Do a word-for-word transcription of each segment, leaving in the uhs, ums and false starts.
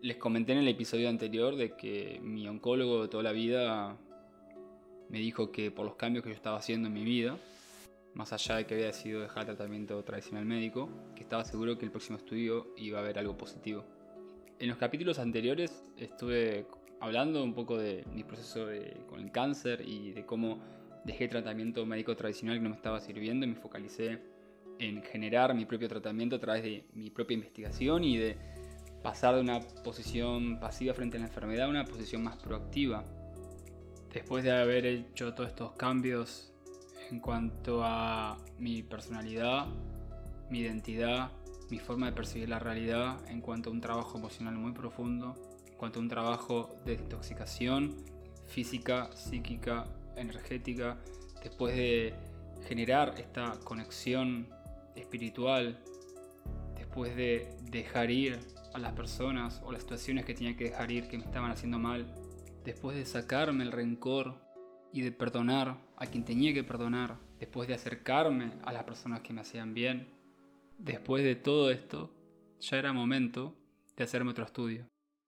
Les comenté en el episodio anterior de que mi oncólogo de toda la vida me dijo que por los cambios que yo estaba haciendo en mi vida, más allá de que había decidido dejar el tratamiento tradicional médico, que estaba seguro que el próximo estudio iba a haber algo positivo. En los capítulos anteriores estuve hablando un poco de mi proceso de, con el cáncer y de cómo dejé el tratamiento médico tradicional que no me estaba sirviendo y me focalicé en generar mi propio tratamiento a través de mi propia investigación y de pasar de una posición pasiva frente a la enfermedad a una posición más proactiva. Después de haber hecho todos estos cambios en cuanto a mi personalidad, mi identidad, mi forma de percibir la realidad, en cuanto a un trabajo emocional muy profundo, en cuanto a un trabajo de desintoxicación física, psíquica, energética, después de generar esta conexión espiritual, después de dejar ir a las personas o las situaciones que tenía que dejar ir que me estaban haciendo mal, después de sacarme el rencor y de perdonar a quien tenía que perdonar, después de acercarme a las personas que me hacían bien, después de todo esto, ya era momento de hacerme otro estudio.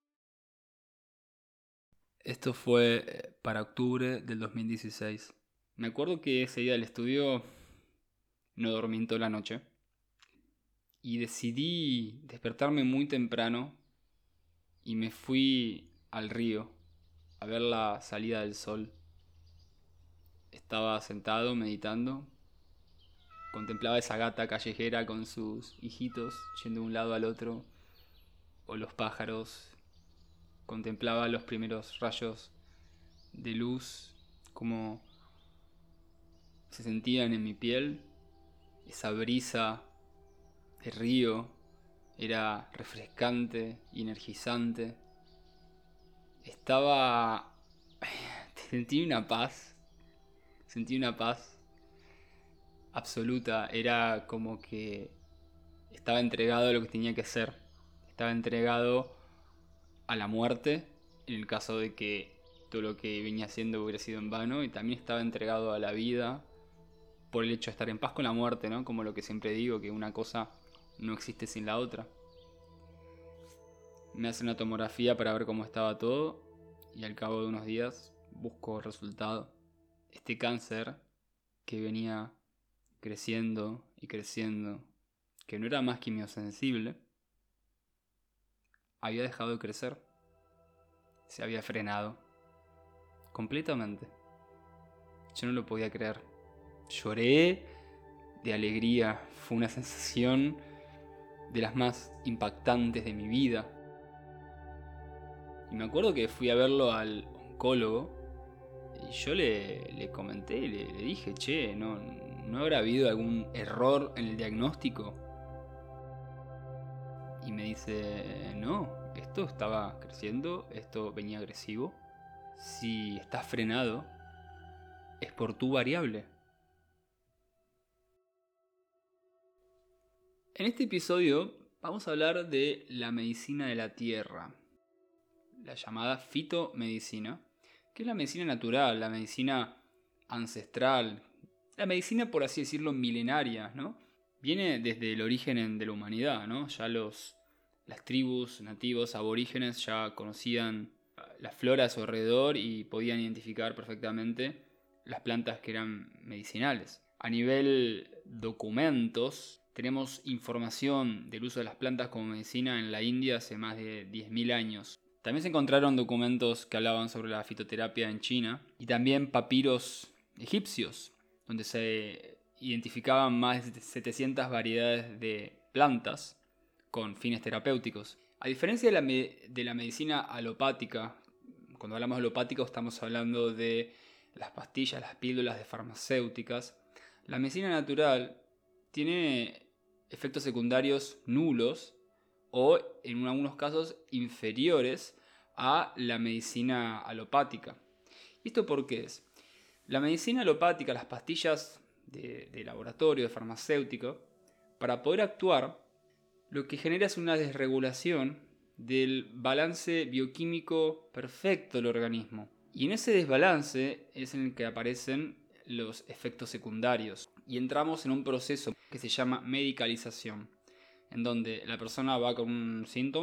Esto fue para octubre del dos mil dieciséis. Me acuerdo que ese día del estudio no dormí en toda la noche y decidí despertarme muy temprano y me fui al río a ver la salida del sol. Estaba sentado meditando, contemplaba esa gata callejera con sus hijitos yendo de un lado al otro, o los pájaros, contemplaba los primeros rayos de luz, como se sentían en mi piel, esa brisa de río era refrescante y energizante. Estaba... sentí una paz, sentí una paz absoluta. Era como que estaba entregado a lo que tenía que ser. Estaba entregado a la muerte, en el caso de que todo lo que venía haciendo hubiera sido en vano, y también estaba entregado a la vida por el hecho de estar en paz con la muerte, ¿no? Como lo que siempre digo, que una cosa no existe sin la otra. Me hacen una tomografía para ver cómo estaba todo y al cabo de unos días busco el resultado. Este cáncer que venía creciendo y creciendo, que no era más quimiosensible, había dejado de crecer. Se había frenado completamente. Yo no lo podía creer. Lloré de alegría. Fue una sensación de las más impactantes de mi vida. Y me acuerdo que fui a verlo al oncólogo y yo le, le comenté, le, le dije, che, ¿no, ¿no habrá habido algún error en el diagnóstico? Y me dice, no, esto estaba creciendo, esto venía agresivo. Si está frenado, es por tu variable. En este episodio vamos a hablar de la medicina de la tierra, la llamada fitomedicina, que es la medicina natural, la medicina ancestral, la medicina, por así decirlo, milenaria, ¿no? Viene desde el origen de la humanidad, ¿no? Ya los, las tribus nativos aborígenes ya conocían la flora a su alrededor y podían identificar perfectamente las plantas que eran medicinales. A nivel documentos, tenemos información del uso de las plantas como medicina en la India hace más de diez mil años. También se encontraron documentos que hablaban sobre la fitoterapia en China y también papiros egipcios, donde se identificaban más de setecientas variedades de plantas con fines terapéuticos. A diferencia de la, me- de la medicina alopática, cuando hablamos de alopática estamos hablando de las pastillas, las píldoras de farmacéuticas, la medicina natural tiene efectos secundarios nulos o en algunos casos inferiores a la medicina alopática. ¿Y esto por qué es? La medicina alopática, las pastillas de, de laboratorio, de farmacéutico, para poder actuar, lo que genera es una desregulación del balance bioquímico perfecto del organismo. Y en ese desbalance es en el que aparecen los efectos secundarios. Y entramos en un proceso que se llama medicalización, en donde la persona va con un síntoma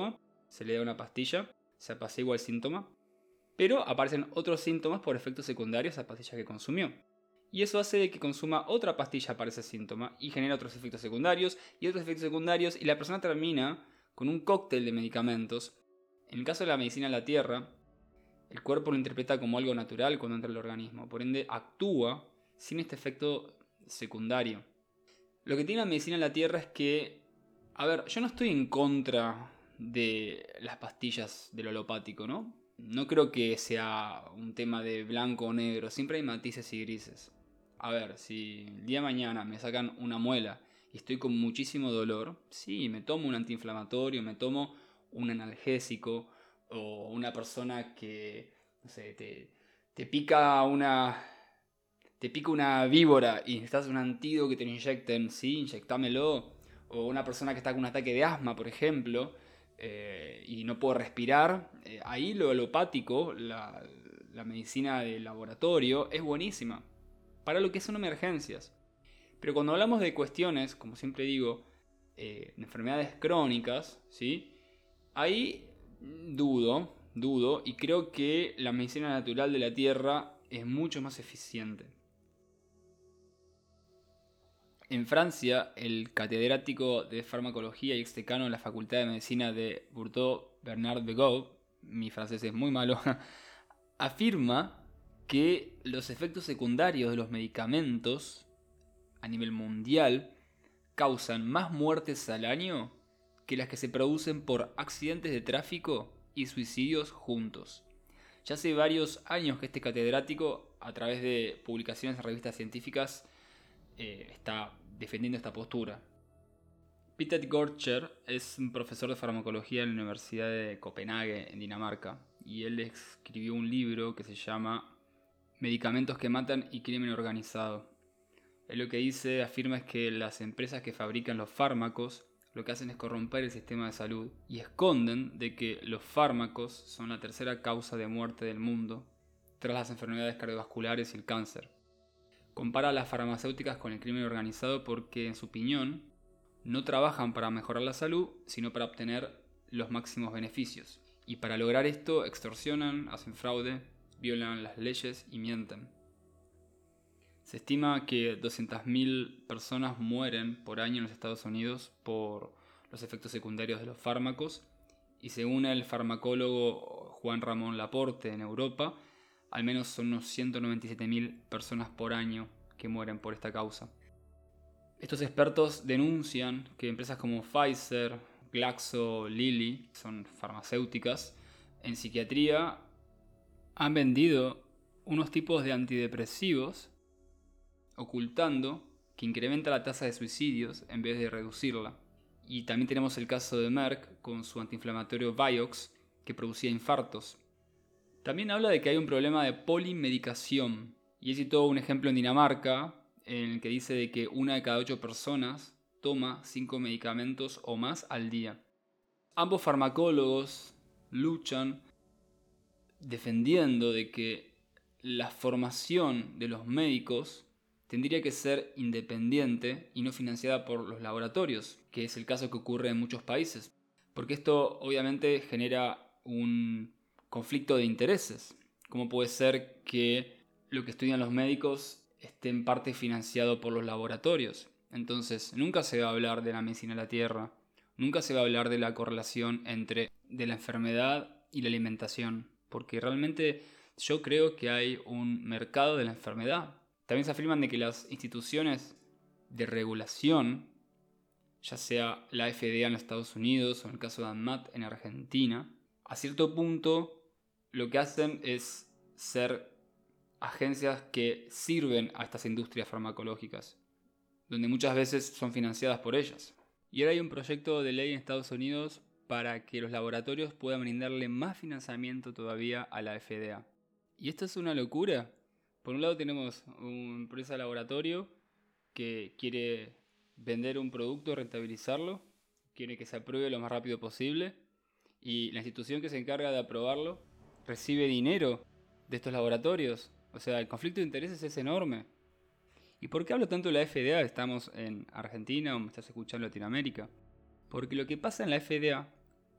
se le da una pastilla, se apacigua el síntoma, pero aparecen otros síntomas por efectos secundarios a la pastilla que consumió. Y eso hace de que consuma otra pastilla para ese síntoma y genera otros efectos secundarios y otros efectos secundarios y la persona termina con un cóctel de medicamentos. En el caso de la medicina de la tierra, el cuerpo lo interpreta como algo natural cuando entra al organismo, por ende actúa sin este efecto secundario. Lo que tiene la medicina de la tierra es que, a ver, yo no estoy en contra de las pastillas del alopático, ¿no? No creo que sea un tema de blanco o negro, siempre hay matices y grises. A ver, si el día de mañana me sacan una muela y estoy con muchísimo dolor, sí, me tomo un antiinflamatorio, me tomo un analgésico, o una persona que, no sé, te, te pica una... te pica una víbora y necesitas un antídoto que te lo inyecten, sí, inyectámelo. O una persona que está con un ataque de asma, por ejemplo, eh, y no puede respirar, eh, ahí lo alopático, la, la medicina de laboratorio, es buenísima para lo que son emergencias. Pero cuando hablamos de cuestiones, como siempre digo, eh, de enfermedades crónicas, ¿sí? Ahí dudo, dudo, y creo que la medicina natural de la tierra es mucho más eficiente. En Francia, el catedrático de farmacología y exdecano de la Facultad de Medicina de Bordeaux, Bernard Begot, mi francés es muy malo, afirma que los efectos secundarios de los medicamentos a nivel mundial causan más muertes al año que las que se producen por accidentes de tráfico y suicidios juntos. Ya hace varios años que este catedrático, a través de publicaciones en revistas científicas, eh, está defendiendo esta postura. Peter Gorcher es un profesor de farmacología en la Universidad de Copenhague, en Dinamarca, y él escribió un libro que se llama Medicamentos que matan y crimen organizado. Él lo que dice, afirma, es que las empresas que fabrican los fármacos lo que hacen es corromper el sistema de salud y esconden de que los fármacos son la tercera causa de muerte del mundo, tras las enfermedades cardiovasculares y el cáncer. Compara a las farmacéuticas con el crimen organizado porque, en su opinión, no trabajan para mejorar la salud, sino para obtener los máximos beneficios. Y para lograr esto extorsionan, hacen fraude, violan las leyes y mienten. Se estima que doscientas mil personas mueren por año en los Estados Unidos por los efectos secundarios de los fármacos, y según el farmacólogo Juan Ramón Laporte en Europa, al menos son unos ciento noventa y siete mil personas por año que mueren por esta causa. Estos expertos denuncian que empresas como Pfizer, Glaxo, Lilly, son farmacéuticas, en psiquiatría han vendido unos tipos de antidepresivos ocultando que incrementa la tasa de suicidios en vez de reducirla. Y también tenemos el caso de Merck con su antiinflamatorio Vioxx, que producía infartos. También habla de que hay un problema de polimedicación, y he citado un ejemplo en Dinamarca en el que dice de que una de cada ocho personas toma cinco medicamentos o más al día. Ambos farmacólogos luchan defendiendo de que la formación de los médicos tendría que ser independiente y no financiada por los laboratorios, que es el caso que ocurre en muchos países, porque esto obviamente genera un conflicto de intereses. ¿Cómo puede ser que lo que estudian los médicos esté en parte financiado por los laboratorios? Entonces, nunca se va a hablar de la medicina de la tierra, nunca se va a hablar de la correlación entre de la enfermedad y la alimentación, porque realmente yo creo que hay un mercado de la enfermedad. También se afirman de que las instituciones de regulación, ya sea la F D A en los Estados Unidos o en el caso de ANMAT en Argentina, a cierto punto lo que hacen es ser agencias que sirven a estas industrias farmacológicas, donde muchas veces son financiadas por ellas. Y ahora hay un proyecto de ley en Estados Unidos para que los laboratorios puedan brindarle más financiamiento todavía a la F D A. ¿Y esto es una locura? Por un lado tenemos una empresa de laboratorio que quiere vender un producto, rentabilizarlo, quiere que se apruebe lo más rápido posible, y la institución que se encarga de aprobarlo recibe dinero de estos laboratorios. O sea, el conflicto de intereses es enorme. ¿Y por qué hablo tanto de la F D A? Estamos en Argentina o me estás escuchando en Latinoamérica. Porque lo que pasa en la F D A,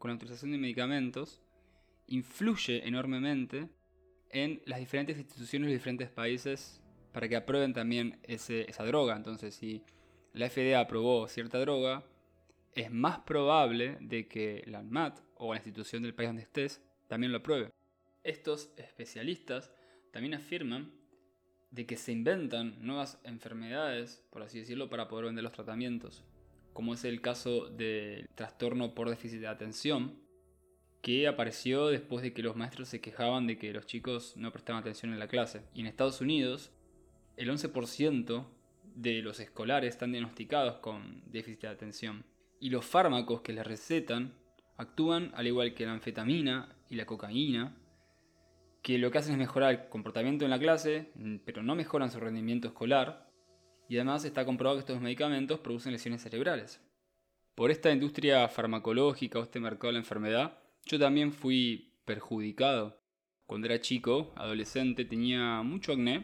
con la autorización de medicamentos influye enormemente en las diferentes instituciones de los diferentes países para que aprueben también ese, esa droga. Entonces, si la F D A aprobó cierta droga, es más probable de que la ANMAT o la institución del país donde estés también lo apruebe. Estos especialistas también afirman de que se inventan nuevas enfermedades, por así decirlo, para poder vender los tratamientos, como es el caso del trastorno por déficit de atención, que apareció después de que los maestros se quejaban de que los chicos no prestaban atención en la clase. Y en Estados Unidos, el once por ciento de los escolares están diagnosticados con déficit de atención. Y los fármacos que les recetan actúan al igual que la anfetamina y la cocaína, que lo que hacen es mejorar el comportamiento en la clase, pero no mejoran su rendimiento escolar. Y además está comprobado que estos medicamentos producen lesiones cerebrales. Por esta industria farmacológica o este mercado de la enfermedad, yo también fui perjudicado. Cuando era chico, adolescente, tenía mucho acné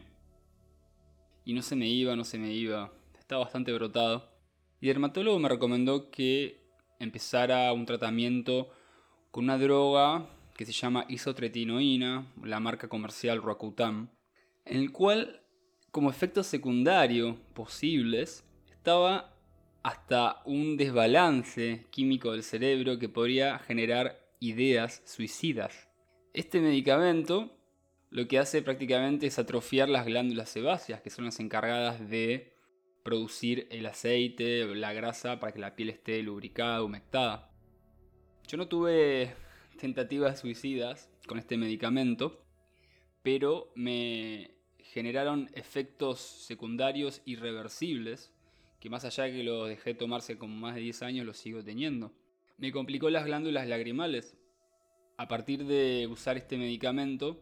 y no se me iba, no se me iba. Estaba bastante brotado. Y el dermatólogo me recomendó que empezara un tratamiento con una droga que se llama isotretinoína, la marca comercial Roacutan, en el cual, como efecto secundario posibles, estaba hasta un desbalance químico del cerebro que podría generar ideas suicidas. Este medicamento lo que hace prácticamente es atrofiar las glándulas sebáceas, que son las encargadas de producir el aceite, la grasa, para que la piel esté lubricada, humectada. Yo no tuve tentativas suicidas con este medicamento, pero me generaron efectos secundarios irreversibles, que más allá de que lo dejé tomarse como más de diez años, lo sigo teniendo. Me complicó las glándulas lagrimales. A partir de usar este medicamento,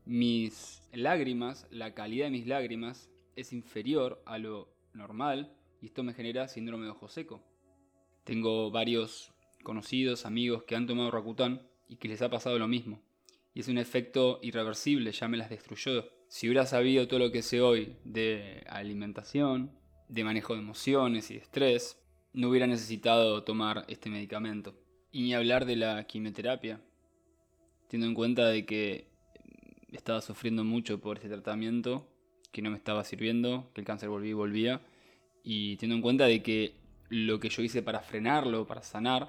mis lágrimas, la calidad de mis lágrimas es inferior a lo normal y esto me genera síndrome de ojo seco. Tengo varios conocidos, amigos que han tomado Roacutan y que les ha pasado lo mismo. Y es un efecto irreversible, ya me las destruyó. Si hubiera sabido todo lo que sé hoy de alimentación, de manejo de emociones y de estrés, no hubiera necesitado tomar este medicamento. Y ni hablar de la quimioterapia, teniendo en cuenta de que estaba sufriendo mucho por este tratamiento, que no me estaba sirviendo, que el cáncer volvía y volvía, y teniendo en cuenta de que lo que yo hice para frenarlo, para sanar,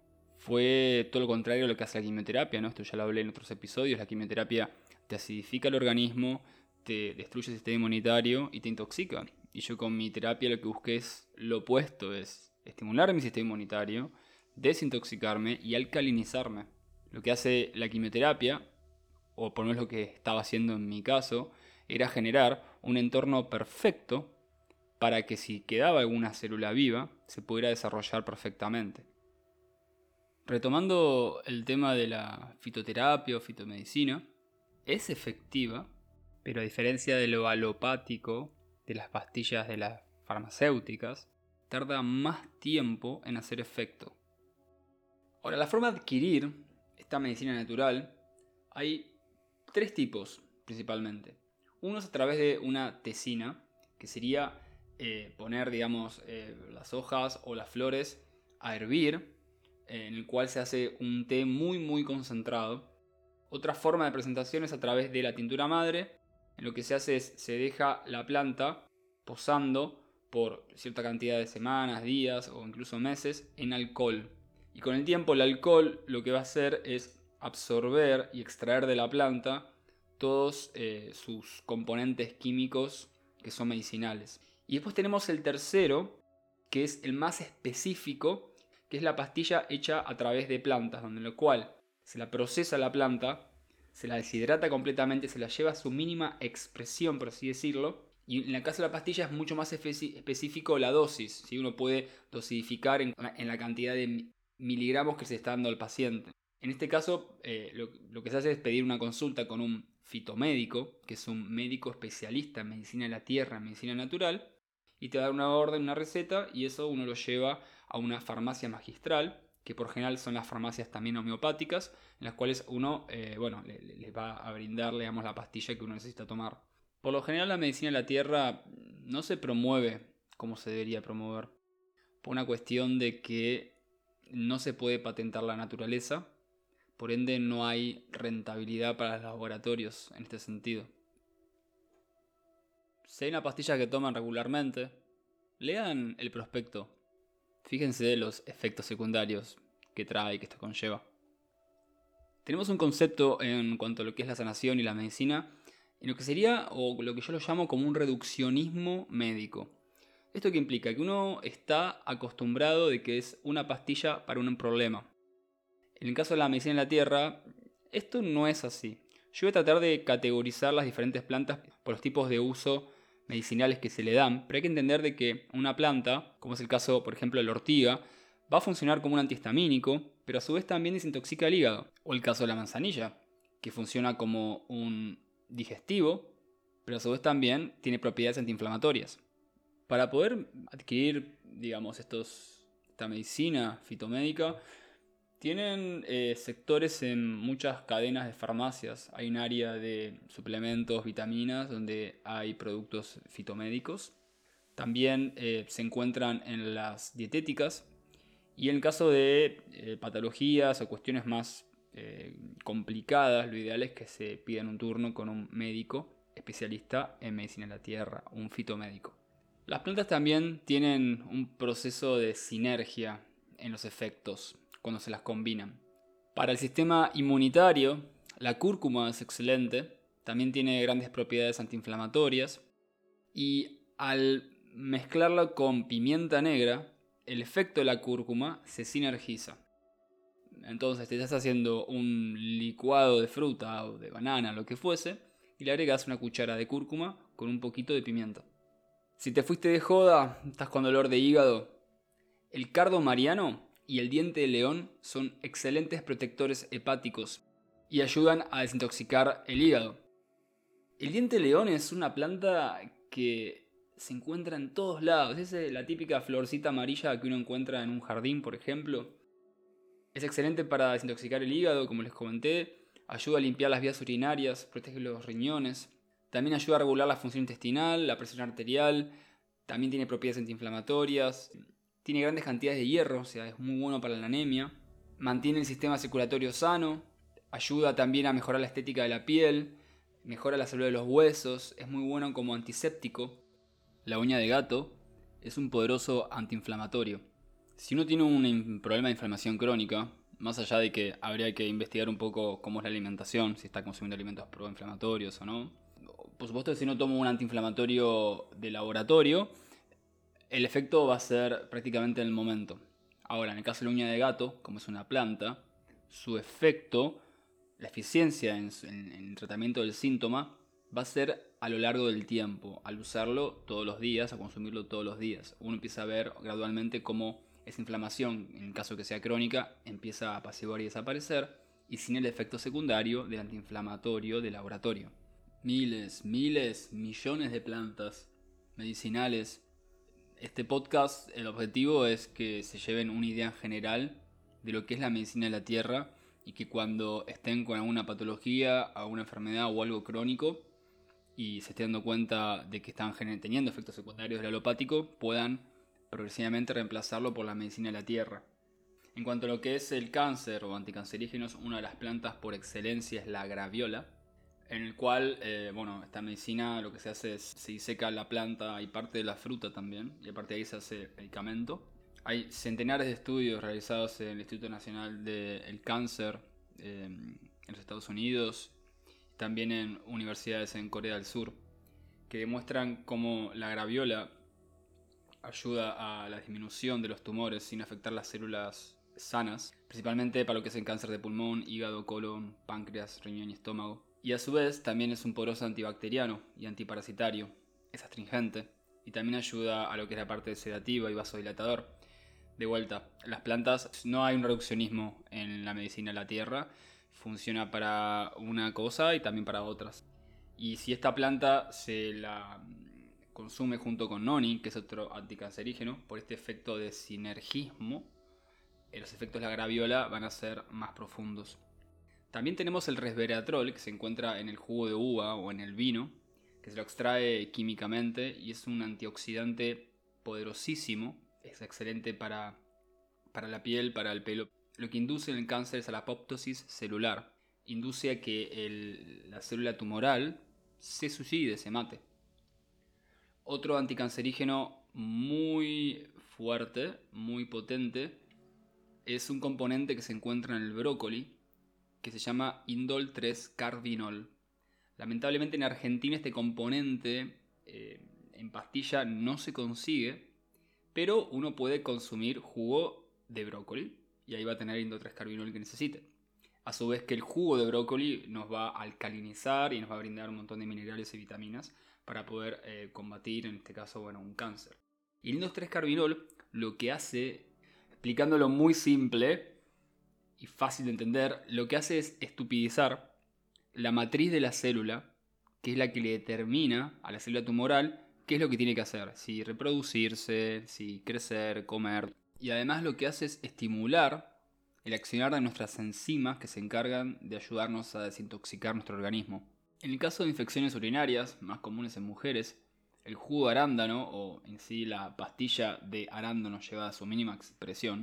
fue todo lo contrario a lo que hace la quimioterapia, ¿no? Esto ya lo hablé en otros episodios. La quimioterapia te acidifica el organismo, te destruye el sistema inmunitario y te intoxica. Y yo con mi terapia lo que busqué es lo opuesto, es estimular mi sistema inmunitario, desintoxicarme y alcalinizarme. Lo que hace la quimioterapia, o por lo menos lo que estaba haciendo en mi caso, era generar un entorno perfecto para que si quedaba alguna célula viva, se pudiera desarrollar perfectamente. Retomando el tema de la fitoterapia o fitomedicina, es efectiva, pero a diferencia de lo alopático, de las pastillas de las farmacéuticas, tarda más tiempo en hacer efecto. Ahora, la forma de adquirir esta medicina natural, hay tres tipos principalmente. Uno es a través de una tesina, que sería eh, poner, digamos, eh, las hojas o las flores a hervir, eh, en el cual se hace un té muy muy concentrado. Otra forma de presentación es a través de la tintura madre. En lo que se hace es, se deja la planta posando por cierta cantidad de semanas, días o incluso meses en alcohol. Y con el tiempo el alcohol lo que va a hacer es absorber y extraer de la planta todos eh, sus componentes químicos que son medicinales. Y después tenemos el tercero, que es el más específico, que es la pastilla hecha a través de plantas, donde en lo cual se la procesa la planta, se la deshidrata completamente, se la lleva a su mínima expresión, por así decirlo. Y en el caso de la pastilla es mucho más específico la dosis, ¿sí? Uno puede dosificar en, en la cantidad de miligramos que se está dando al paciente. En este caso, eh, lo, lo que se hace es pedir una consulta con un fitomédico, que es un médico especialista en medicina de la tierra, en medicina natural, y te da una orden, una receta, y eso uno lo lleva a una farmacia magistral, que por general son las farmacias también homeopáticas, en las cuales uno eh, bueno, le, le va a brindar, digamos, la pastilla que uno necesita tomar. Por lo general la medicina de la tierra no se promueve como se debería promover, por una cuestión de que no se puede patentar la naturaleza, por ende no hay rentabilidad para los laboratorios en este sentido. Si hay una pastilla que toman regularmente, lean el prospecto. Fíjense los efectos secundarios que trae y que esto conlleva. Tenemos un concepto en cuanto a lo que es la sanación y la medicina, en lo que sería, o lo que yo lo llamo como un reduccionismo médico. ¿Esto qué implica? Que uno está acostumbrado de que es una pastilla para un problema. En el caso de la medicina en la tierra, esto no es así. Yo voy a tratar de categorizar las diferentes plantas por los tipos de uso medicinales que se le dan, pero hay que entender de que una planta, como es el caso por ejemplo de la ortiga, va a funcionar como un antihistamínico, pero a su vez también desintoxica el hígado. O el caso de la manzanilla, que funciona como un digestivo, pero a su vez también tiene propiedades antiinflamatorias. Para poder adquirir, digamos, estos, esta medicina fitomédica, tienen eh, sectores en muchas cadenas de farmacias. Hay un área de suplementos, vitaminas, donde hay productos fitomédicos. También eh, se encuentran en las dietéticas. Y en el caso de eh, patologías o cuestiones más eh, complicadas, lo ideal es que se pidan un turno con un médico especialista en medicina de la tierra, un fitomédico. Las plantas también tienen un proceso de sinergia en los efectos cuando se las combinan. Para el sistema inmunitario, la cúrcuma es excelente, también tiene grandes propiedades antiinflamatorias y al mezclarla con pimienta negra, el efecto de la cúrcuma se sinergiza. Entonces te estás haciendo un licuado de fruta o de banana, lo que fuese, y le agregas una cuchara de cúrcuma con un poquito de pimienta. Si te fuiste de joda, estás con dolor de hígado, el cardo mariano y el diente de león son excelentes protectores hepáticos y ayudan a desintoxicar el hígado. El diente de león es una planta que se encuentra en todos lados. Es la típica florcita amarilla que uno encuentra en un jardín, por ejemplo. Es excelente para desintoxicar el hígado, como les comenté. Ayuda a limpiar las vías urinarias, protege los riñones. También ayuda a regular la función intestinal, la presión arterial. También tiene propiedades antiinflamatorias. Tiene grandes cantidades de hierro, o sea, es muy bueno para la anemia. Mantiene el sistema circulatorio sano. Ayuda también a mejorar la estética de la piel. Mejora la salud de los huesos. Es muy bueno como antiséptico. La uña de gato es un poderoso antiinflamatorio. Si uno tiene un problema de inflamación crónica, más allá de que habría que investigar un poco cómo es la alimentación, si está consumiendo alimentos proinflamatorios o no. Por supuesto, si no tomo un antiinflamatorio de laboratorio, el efecto va a ser prácticamente en el momento. Ahora, en el caso de la uña de gato, como es una planta, su efecto, la eficiencia en, en, en el tratamiento del síntoma, va a ser a lo largo del tiempo, al usarlo todos los días, a consumirlo todos los días. Uno empieza a ver gradualmente cómo esa inflamación, en el caso que sea crónica, empieza a apaciguar y desaparecer, y sin el efecto secundario del antiinflamatorio de laboratorio. Miles, miles, millones de plantas medicinales. Este podcast, el objetivo es que se lleven una idea general de lo que es la medicina de la tierra y que cuando estén con alguna patología, alguna enfermedad o algo crónico y se estén dando cuenta de que están teniendo efectos secundarios del alopático, puedan progresivamente reemplazarlo por la medicina de la tierra. En cuanto a lo que es el cáncer o anticancerígenos, una de las plantas por excelencia es la graviola, en el cual, eh, bueno, esta medicina lo que se hace es se diseca la planta y parte de la fruta también, y a partir de ahí se hace medicamento. Hay centenares de estudios realizados en el Instituto Nacional del Cáncer eh, en los Estados Unidos, también en universidades en Corea del Sur, que demuestran cómo la graviola ayuda a la disminución de los tumores sin afectar las células sanas, principalmente para lo que es el cáncer de pulmón, hígado, colon, páncreas, riñón y estómago. Y a su vez también es un poderoso antibacteriano y antiparasitario, es astringente y también ayuda a lo que es la parte sedativa y vasodilatador. De vuelta, las plantas, no hay un reduccionismo en la medicina de la tierra, funciona para una cosa y también para otras. Y si esta planta se la consume junto con noni, que es otro anticancerígeno, por este efecto de sinergismo, los efectos de la graviola van a ser más profundos. También tenemos el resveratrol, que se encuentra en el jugo de uva o en el vino, que se lo extrae químicamente y es un antioxidante poderosísimo. Es excelente para para la piel, para el pelo. Lo que induce en el cáncer es a la apoptosis celular. Induce a que el, la célula tumoral se suicide, se mate. Otro anticancerígeno muy fuerte, muy potente, es un componente que se encuentra en el brócoli, que se llama indol tres carbinol. Lamentablemente en Argentina este componente eh, en pastilla no se consigue, pero uno puede consumir jugo de brócoli y ahí va a tener indol tres carbinol que necesite. A su vez que el jugo de brócoli nos va a alcalinizar y nos va a brindar un montón de minerales y vitaminas para poder eh, combatir, en este caso, bueno, un cáncer. Y el indol tres carbinol lo que hace, explicándolo muy simple y fácil de entender, lo que hace es estupidizar la matriz de la célula, que es la que le determina a la célula tumoral qué es lo que tiene que hacer, si reproducirse, si crecer, comer. Y además lo que hace es estimular el accionar de nuestras enzimas que se encargan de ayudarnos a desintoxicar nuestro organismo. En el caso de infecciones urinarias, más comunes en mujeres, el jugo de arándano, o en sí la pastilla de arándano llevada a su mínima expresión,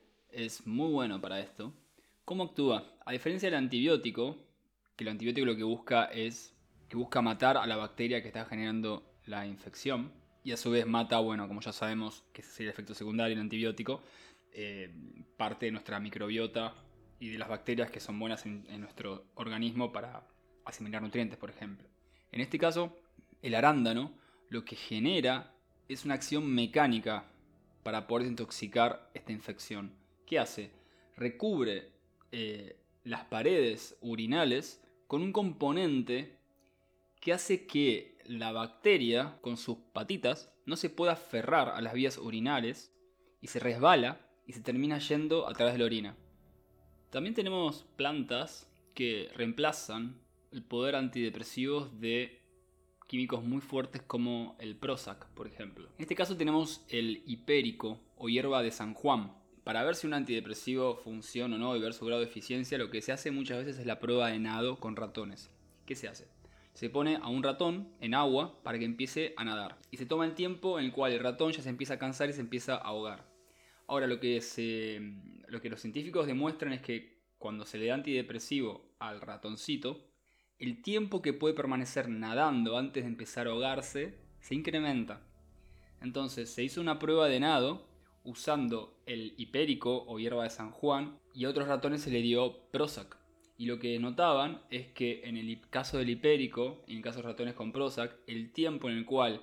es muy bueno para esto. ¿Cómo actúa? A diferencia del antibiótico, que el antibiótico lo que busca es que busca matar a la bacteria que está generando la infección, y a su vez mata, bueno, como ya sabemos que ese es el efecto secundario del antibiótico, eh, parte de nuestra microbiota y de las bacterias que son buenas en, en nuestro organismo para asimilar nutrientes, por ejemplo. En este caso, el arándano lo que genera es una acción mecánica para poder desintoxicar esta infección. ¿Qué hace? Recubre eh, las paredes urinales con un componente que hace que la bacteria con sus patitas no se pueda aferrar a las vías urinales y se resbala y se termina yendo a través de la orina. También tenemos plantas que reemplazan el poder antidepresivo de químicos muy fuertes como el Prozac, por ejemplo. En este caso tenemos el hipérico o hierba de San Juan. Para ver si un antidepresivo funciona o no y ver su grado de eficiencia, lo que se hace muchas veces es la prueba de nado con ratones. ¿Qué se hace? Se pone a un ratón en agua para que empiece a nadar. Y se toma el tiempo en el cual el ratón ya se empieza a cansar y se empieza a ahogar. Ahora, lo que, se, lo que los científicos demuestran es que cuando se le da antidepresivo al ratoncito, el tiempo que puede permanecer nadando antes de empezar a ahogarse se incrementa. Entonces se hizo una prueba de nado usando el hipérico o hierba de San Juan y a otros ratones se le dio Prozac. Y lo que notaban es que en el caso del hipérico y en el caso de ratones con Prozac, el tiempo en el cual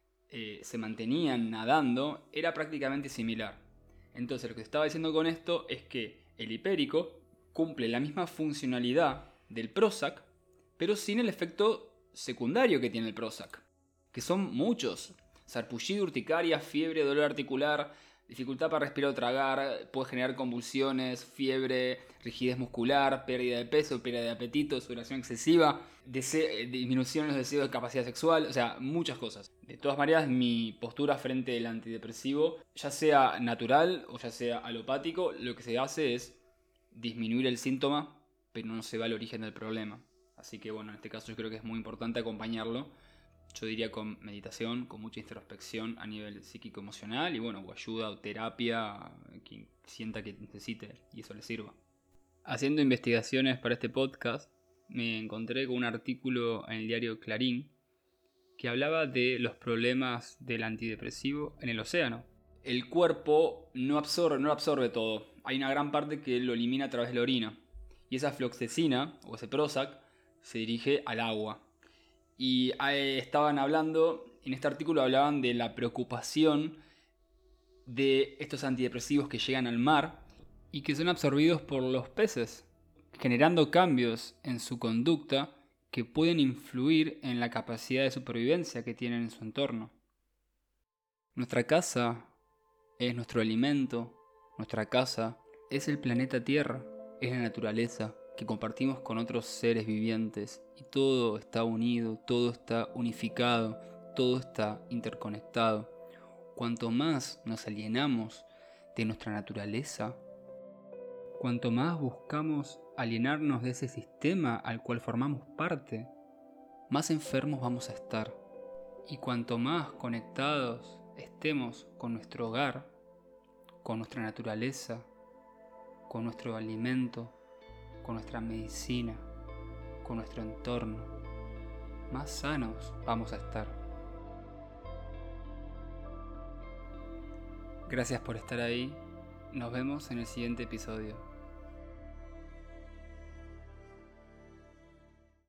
eh, se mantenían nadando era prácticamente similar. Entonces lo que estaba diciendo con esto es que el hipérico cumple la misma funcionalidad del Prozac, pero sin el efecto secundario que tiene el Prozac, que son muchos: sarpullido, urticaria, fiebre, dolor articular, dificultad para respirar o tragar, puede generar convulsiones, fiebre, rigidez muscular, pérdida de peso, pérdida de apetito, sudoración excesiva, dese- disminución en los deseos de capacidad sexual, o sea, muchas cosas. De todas maneras, mi postura frente al antidepresivo, ya sea natural o ya sea alopático, lo que se hace es disminuir el síntoma, pero no se va al origen del problema. Así que bueno, en este caso yo creo que es muy importante acompañarlo. Yo diría con meditación, con mucha introspección a nivel psíquico-emocional y bueno, o ayuda o terapia a quien sienta que necesite y eso le sirva. Haciendo investigaciones para este podcast, me encontré con un artículo en el diario Clarín que hablaba de los problemas del antidepresivo en el océano. El cuerpo no absorbe, no absorbe todo. Hay una gran parte que lo elimina a través de la orina. Y esa fluoxetina, o ese Prozac, se dirige al agua. Y eh, estaban hablando, en este artículo hablaban de la preocupación de estos antidepresivos que llegan al mar y que son absorbidos por los peces, generando cambios en su conducta que pueden influir en la capacidad de supervivencia que tienen en su entorno. Nuestra casa es nuestro alimento, nuestra casa es el planeta Tierra, es la naturaleza que compartimos con otros seres vivientes y todo está unido, todo está unificado, todo está interconectado. Cuanto más nos alienamos de nuestra naturaleza, cuanto más buscamos alienarnos de ese sistema al cual formamos parte, más enfermos vamos a estar. Y cuanto más conectados estemos con nuestro hogar, con nuestra naturaleza, con nuestro alimento, con nuestra medicina, con nuestro entorno, más sanos vamos a estar. Gracias por estar ahí. Nos vemos en el siguiente episodio.